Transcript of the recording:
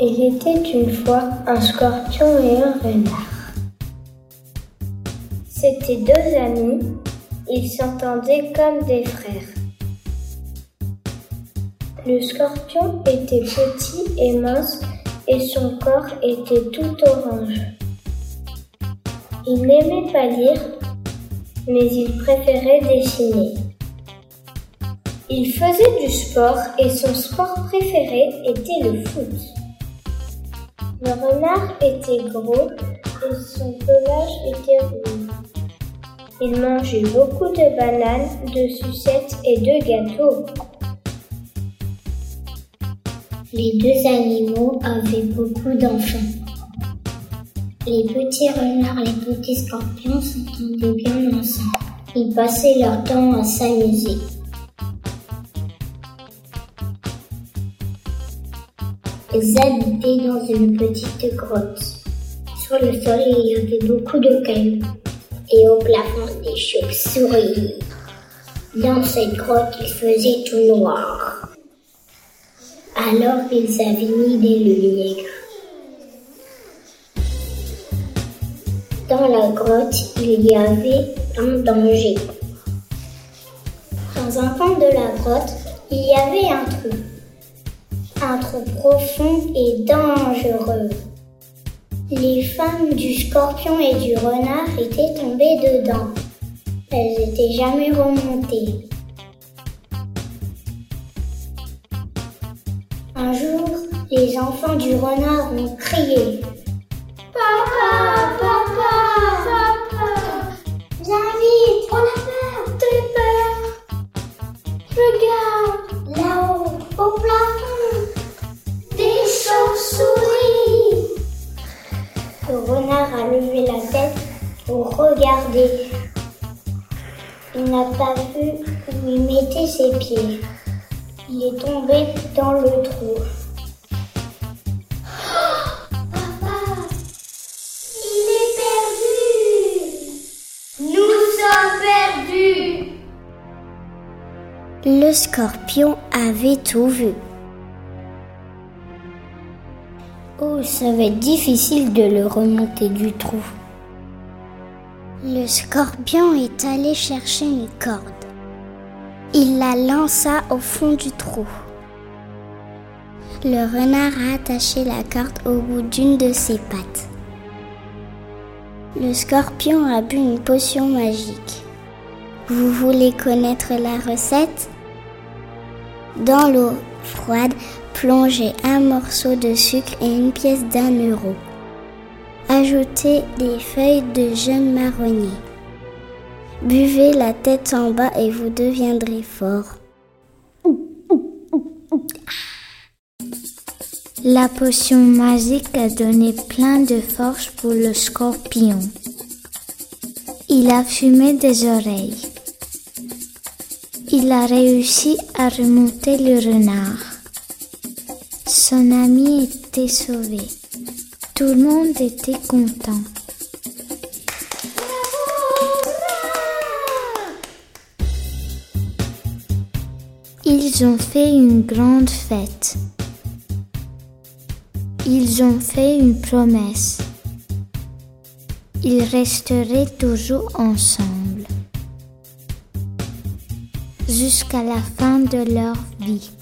Il était une fois un scorpion et un renard. C'étaient deux amis, ils s'entendaient comme des frères. Le scorpion était petit et mince et son corps était tout orange. Il n'aimait pas lire, mais il préférait dessiner. Il faisait du sport et son sport préféré était le foot. Le renard était gros et son pelage était rouge. Il mangeait beaucoup de bananes, de sucettes et de gâteaux. Les deux animaux avaient beaucoup d'enfants. Les petits renards et les petits scorpions s'entendaient bien ensemble. Ils passaient leur temps à s'amuser. Ils habitaient dans une petite grotte. Sur le sol, il y avait beaucoup de cailloux et au plafond des chauves-souris. Dans cette grotte, il faisait tout noir. Alors, ils avaient mis des lumières. Dans la grotte, il y avait un danger. Dans un coin de la grotte, il y avait un trou. Un trou profond et dangereux. Les femmes du scorpion et du renard étaient tombées dedans. Elles n'étaient jamais remontées. Un jour, les enfants du renard ont crié. Papa, papa, papa, viens vite, on a peur, très peur. Regarde, là-haut, au plafond, des chauves-souris. Le renard a levé la tête pour regarder. Il n'a pas vu où il mettait ses pieds. Il est tombé dans le trou. Le scorpion avait tout vu. Oh, ça va être difficile de le remonter du trou. Le scorpion est allé chercher une corde. Il la lança au fond du trou. Le renard a attaché la corde au bout d'une de ses pattes. Le scorpion a bu une potion magique. Vous voulez connaître la recette ? Dans l'eau froide, plongez un morceau de sucre et une pièce d'1 euro. Ajoutez des feuilles de jeune marronnier. Buvez la tête en bas et vous deviendrez fort. La potion magique a donné plein de force pour le scorpion. Il a fumé des oreilles. Il a réussi à remonter le renard. Son ami était sauvé. Tout le monde était content. Ils ont fait une grande fête. Ils ont fait une promesse. Ils resteraient toujours ensemble jusqu'à la fin de leur vie.